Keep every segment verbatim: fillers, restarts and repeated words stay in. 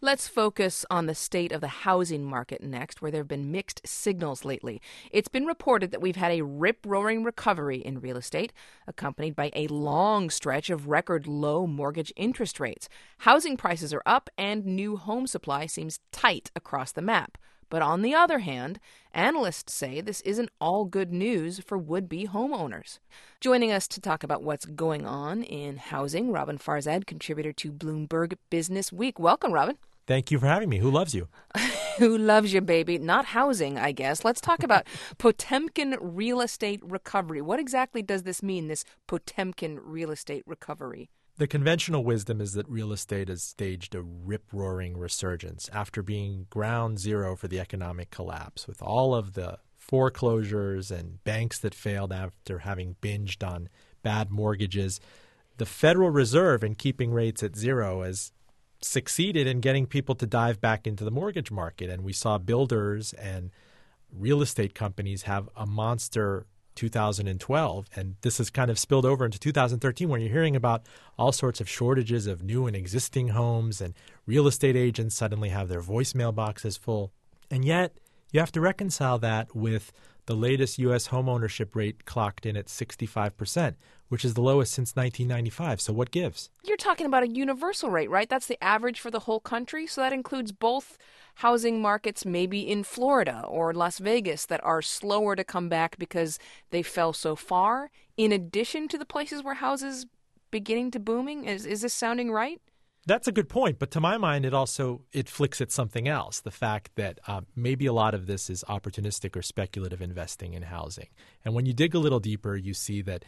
Let's focus on the state of the housing market next, where there have been mixed signals lately. It's been reported that we've had a rip-roaring recovery in real estate, accompanied by a long stretch of record low mortgage interest rates. Housing prices are up, and new home supply seems tight across the map. But on the other hand, analysts say this isn't all good news for would-be homeowners. Joining us to talk about what's going on in housing, Robin Farzad, contributor to Bloomberg Business Week. Welcome, Robin. Thank you for having me. Who loves you? Who loves you, baby? Not housing, I guess. Let's talk about Potemkin real estate recovery. What exactly does this mean, this Potemkin real estate recovery? The conventional wisdom is that real estate has staged a rip-roaring resurgence after being ground zero for the economic collapse, with all of the foreclosures and banks that failed after having binged on bad mortgages. The Federal Reserve, in keeping rates at zero, has succeeded in getting people to dive back into the mortgage market. And we saw builders and real estate companies have a monster two thousand twelve, and this has kind of spilled over into two thousand thirteen, when you're hearing about all sorts of shortages of new and existing homes, and real estate agents suddenly have their voicemail boxes full. And yet you have to reconcile that with the latest U S homeownership rate clocked in at sixty-five percent, which is the lowest since nineteen ninety-five. So what gives? You're talking about a universal rate, right? That's the average for the whole country. So that includes both housing markets, maybe in Florida or Las Vegas, that are slower to come back because they fell so far, in addition to the places where houses beginning to booming. Is is this sounding right? That's a good point. But to my mind, it also it flicks at something else, the fact that uh, maybe a lot of this is opportunistic or speculative investing in housing. And when you dig a little deeper, you see that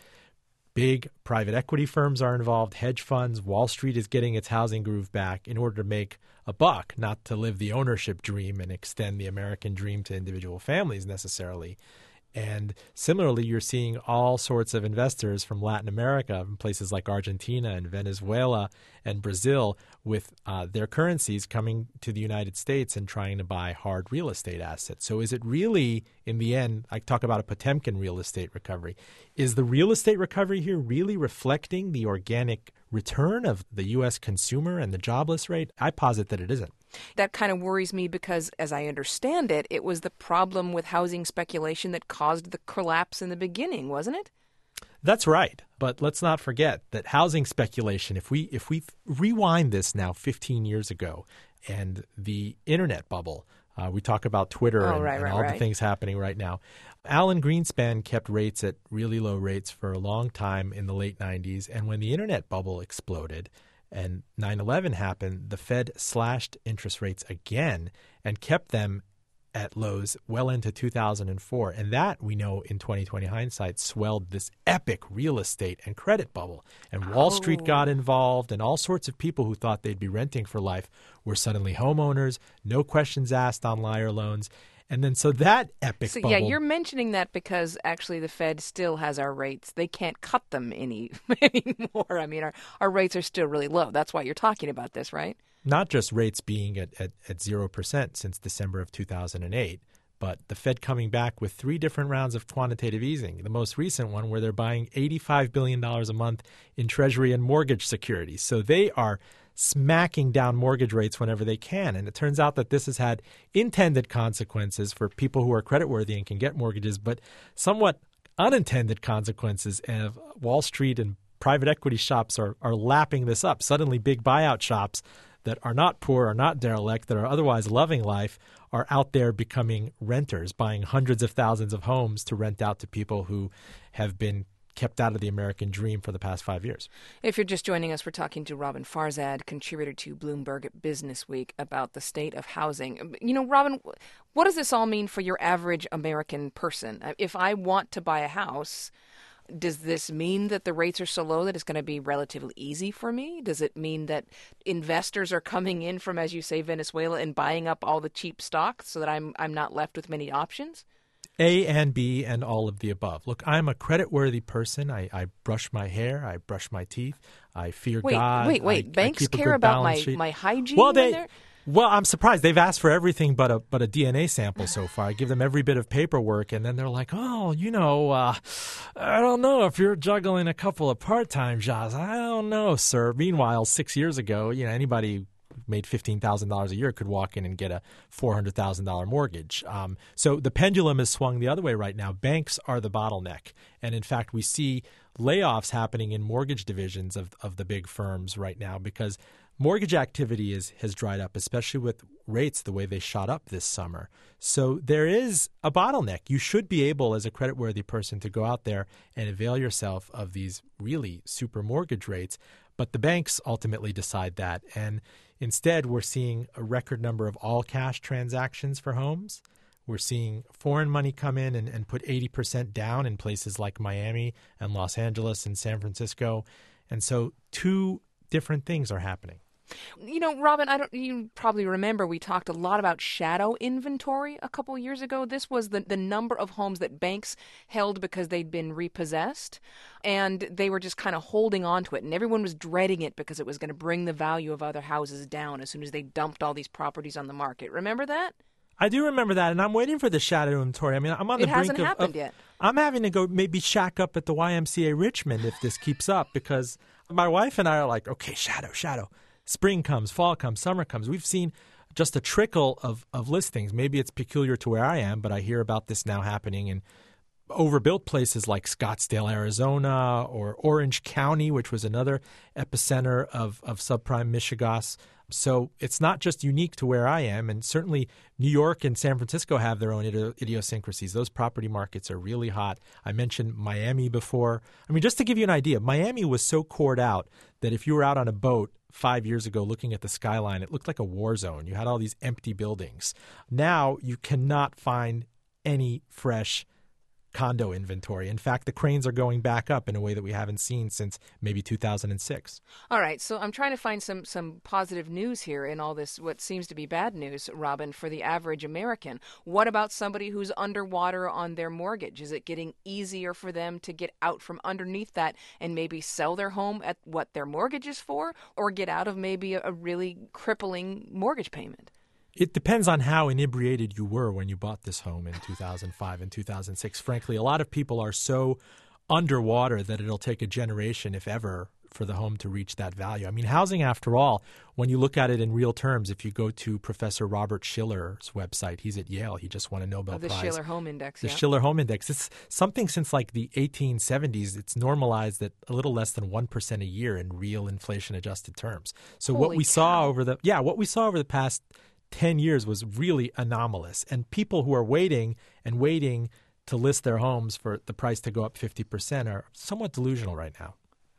big private equity firms are involved, hedge funds. Wall Street is getting its housing groove back in order to make a buck, not to live the ownership dream and extend the American dream to individual families necessarily. And similarly, you're seeing all sorts of investors from Latin America, from places like Argentina and Venezuela and Brazil, with uh, their currencies coming to the United States and trying to buy hard real estate assets. So is it really, in the end, I talk about a Potemkin real estate recovery. Is the real estate recovery here really reflecting the organic return of the U S consumer and the jobless rate? I posit that it isn't. That kind of worries me because, as I understand it, it was the problem with housing speculation that caused the collapse in the beginning, wasn't it? That's right. But let's not forget that housing speculation, if we if we rewind this now fifteen years ago, and the internet bubble, uh, we talk about Twitter oh, and, right, and right, all right. the things happening right now. Alan Greenspan kept rates at really low rates for a long time in the late nineties. And when the internet bubble exploded and nine eleven happened, the Fed slashed interest rates again and kept them at lows well into two thousand four. And that, we know in twenty twenty hindsight, swelled this epic real estate and credit bubble. And Wall Oh. Street got involved, and all sorts of people who thought they'd be renting for life were suddenly homeowners, no questions asked on liar loans. And then so that epic So, bubble. yeah, you're mentioning that because actually the Fed still has our rates. They can't cut them any anymore. I mean, our, our rates are still really low. That's why you're talking about this, right? Not just rates being at, at, at zero percent since December of two thousand eight, but the Fed coming back with three different rounds of quantitative easing. The most recent one where they're buying eighty-five billion dollars a month in Treasury and mortgage securities. So they are smacking down mortgage rates whenever they can. And it turns out that this has had intended consequences for people who are creditworthy and can get mortgages, but somewhat unintended consequences. And Wall Street and private equity shops are, are lapping this up. Suddenly big buyout shops that are not poor, are not derelict, that are otherwise loving life, are out there becoming renters, buying hundreds of thousands of homes to rent out to people who have been kept out of the American dream for the past five years. If you're just joining us, we're talking to Robin Farzad, contributor to Bloomberg Business Week, about the state of housing. You know, Robin, what does this all mean for your average American person? If I want to buy a house, does this mean that the rates are so low that it's going to be relatively easy for me? Does it mean that investors are coming in from, as you say, Venezuela and buying up all the cheap stocks so that I'm I'm not left with many options? A and B and all of the above. Look, I'm a credit-worthy person. I, I brush my hair. I brush my teeth. I fear wait, God. Wait, wait, I, Banks I keep a care good about my, balance sheet. my hygiene well, when they, they're... Well, I'm surprised. They've asked for everything but a but a D N A sample so far. I give them every bit of paperwork, and then they're like, oh, you know, uh, I don't know if you're juggling a couple of part-time jobs. I don't know, sir. Meanwhile, six years ago, you know, anybody made fifteen thousand dollars a year could walk in and get a four hundred thousand dollars mortgage. Um, so the pendulum is swung the other way right now. Banks are the bottleneck. And in fact, we see layoffs happening in mortgage divisions of, of the big firms right now because mortgage activity is, has dried up, especially with rates the way they shot up this summer. So there is a bottleneck. You should be able, as a creditworthy person, to go out there and avail yourself of these really super mortgage rates. But the banks ultimately decide that. And instead, we're seeing a record number of all-cash transactions for homes. We're seeing foreign money come in and, and put eighty percent down in places like Miami and Los Angeles and San Francisco. And so two different things are happening. You know, Robin, I don't. You probably remember we talked a lot about shadow inventory a couple of years ago. This was the, the number of homes that banks held because they'd been repossessed, and they were just kind of holding on to it, and everyone was dreading it because it was going to bring the value of other houses down as soon as they dumped all these properties on the market. Remember that? I do remember that, and I'm waiting for the shadow inventory. I mean, I'm on the it brink hasn't of, happened of, yet. I'm having to go maybe shack up at the Y M C A Richmond if this keeps up because my wife and I are like, okay, shadow, shadow. Spring comes, fall comes, summer comes. We've seen just a trickle of, of listings. Maybe it's peculiar to where I am, but I hear about this now happening in overbuilt places like Scottsdale, Arizona, or Orange County, which was another epicenter of, of subprime Michigas. So it's not just unique to where I am, and certainly New York and San Francisco have their own idiosyncrasies. Those property markets are really hot. I mentioned Miami before. I mean, just to give you an idea, Miami was so cored out that if you were out on a boat five years ago looking at the skyline, it looked like a war zone. You had all these empty buildings. Now you cannot find any fresh condo inventory. In fact, the cranes are going back up in a way that we haven't seen since maybe two thousand six. All right, so I'm trying to find some some positive news here in all this, what seems to be bad news, Robin, for the average American. What about somebody who's underwater on their mortgage? Is it getting easier for them to get out from underneath that and maybe sell their home at what their mortgage is for, or get out of maybe a, a really crippling mortgage payment? It depends on how inebriated you were when you bought this home in two thousand five and two thousand six. Frankly, a lot of people are so underwater that it'll take a generation, if ever, for the home to reach that value. I mean, housing, after all, when you look at it in real terms, if you go to Professor Robert Shiller's website, he's at Yale. He just won a Nobel oh, the Prize. The Shiller Home Index, The yeah. Shiller Home Index. It's something since like the eighteen seventies. It's normalized at a little less than one percent a year in real inflation-adjusted terms. So Holy what we cow. saw over the yeah, what we saw over the past ten years was really anomalous. And people who are waiting and waiting to list their homes for the price to go up fifty percent are somewhat delusional right now.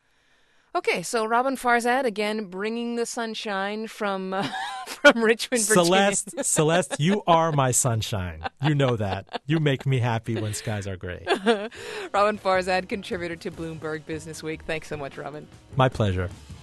Okay, so Robin Farzad, again, bringing the sunshine from uh, from Richmond, Virginia. Celeste, Celeste, you are my sunshine. You know that. You make me happy when skies are gray. Robin Farzad, contributor to Bloomberg Business Week. Thanks so much, Robin. My pleasure.